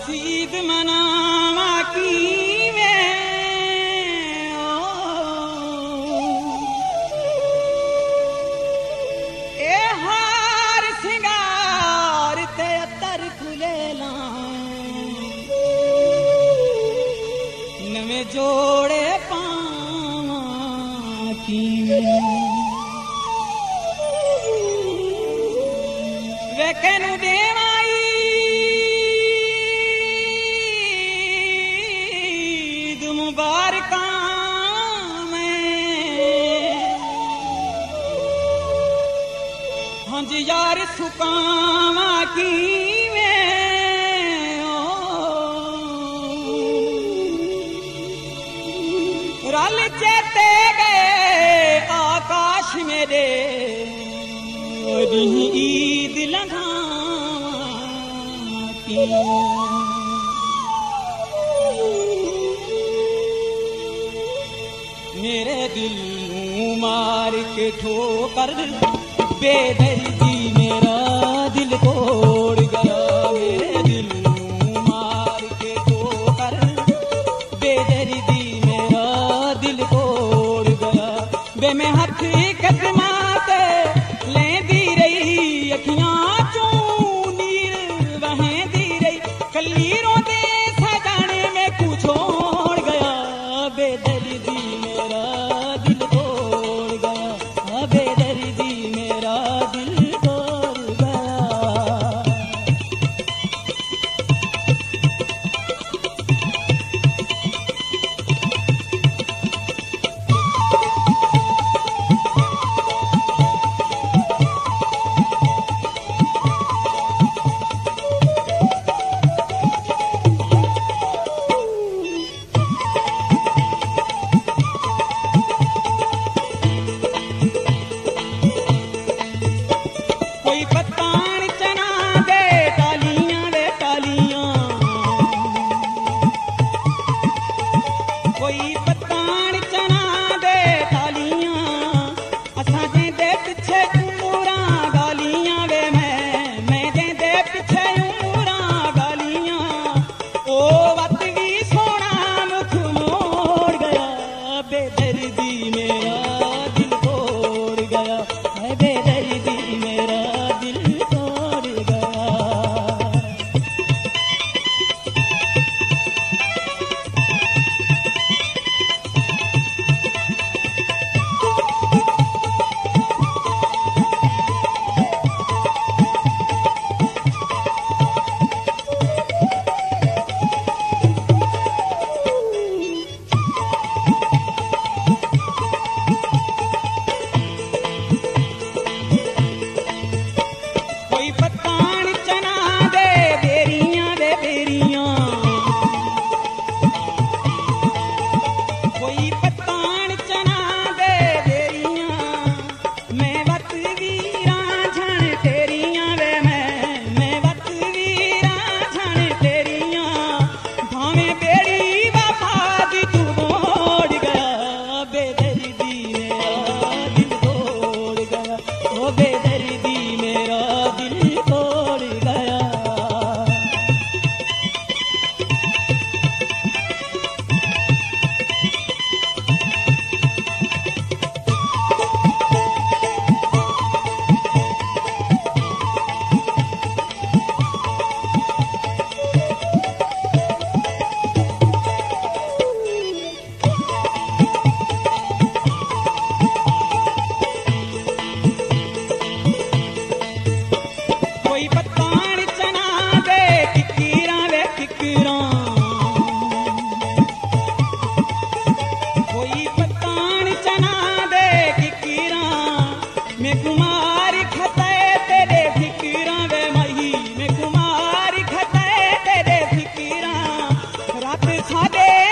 ईद मनावा कीवें ए हार सिंगार ते अतर खुले नवे जोड़े पावा कीवें वे कैनू देवा यार सुकावा कीवें रल चेते गए आकाश मेरे ईद लंघावा मेरे दिल मार के ठोकर बेदर्दी मेरा दिल तोड़ गया मेरे दिल मार के ठोकर बेदर्दी मेरा दिल तोड़ गया बे मैं हथ कसमाते लेंदी रही अखियां चूं नीर वहेंदी रही कली रोंदे सजाने में कुछ छोड़ गया बेदर्दी मेरा दिल तोड़ गया बेदर्दी मेरा दिल तोड़ गया रात खादे